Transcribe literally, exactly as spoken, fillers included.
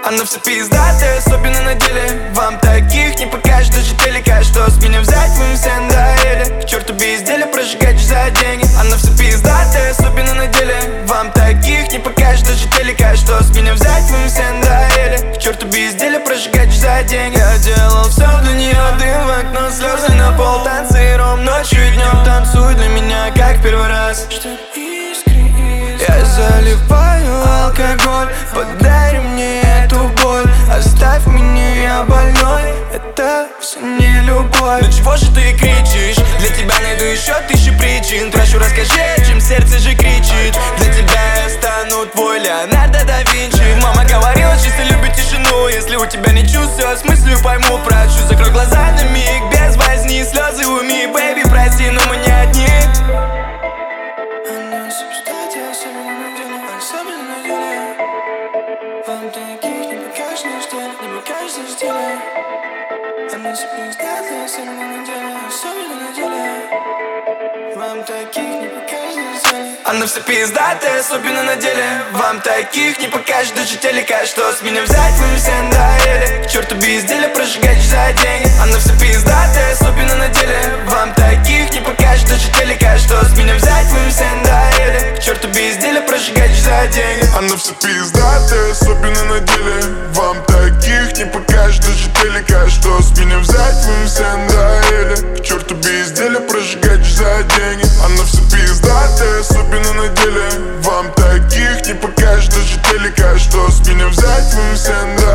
Она вся пиздатая, особенно на деле. Вам таких не покажешь даже телека. Что с меня взять, вы все надоели. К черту безделие, прожигать за деньги. Она вся пиздатая, особенно на деле. Вам таких не покажешь даже телека. Что с меня взять, вы все надоели. К черту безделие, прожигать за деньги. Я делал все для нее, дым в окно, слезы на пол, танцы ром, ночью и днем. Танцуй для меня, как первый раз. Я заливаю алкоголь, подари мне эту боль. Оставь меня, я больной, это все не любовь. Ну чего же ты кричишь? Для тебя найду еще тысячи причин. Прошу, расскажи, чем сердце же кричит. Для тебя я стану твой Леонардо да Винчи. Мама говорила, чисто любит тишину. Если у тебя не чувства, с мыслью пойму. Прошу, закрой глаза на миг, без возни. Слезы уми, бэйби, прости, но мы не одни. Особенно на деле. Вам таких не покажешь на стиле, не покажешь на стиле. Она звезда, особенно на деле, особенно на деле. Вам таких не покажешь на стиле. Она вся пиздатая, особенно на деле. Вам таких не покажешь даже телека. Что с меня взять, вы все надоели. К черту безделие, прожигать за деньги. Она вся пиздатая, особенно на деле. Вам таких не покажешь даже телека. Что с меня взять, вы все надоели. К черту безделие, прожигать за деньги. Она вся пиздатая, особенно на деле. Вам таких не покажешь даже телека. Что с меня взять, вы все надоели. К черту безделие, прожигать за деньги. Она вся пиздатая, особенно на деле. Вам таких не покажешь даже телека. Что с меня взять, вы все надоели.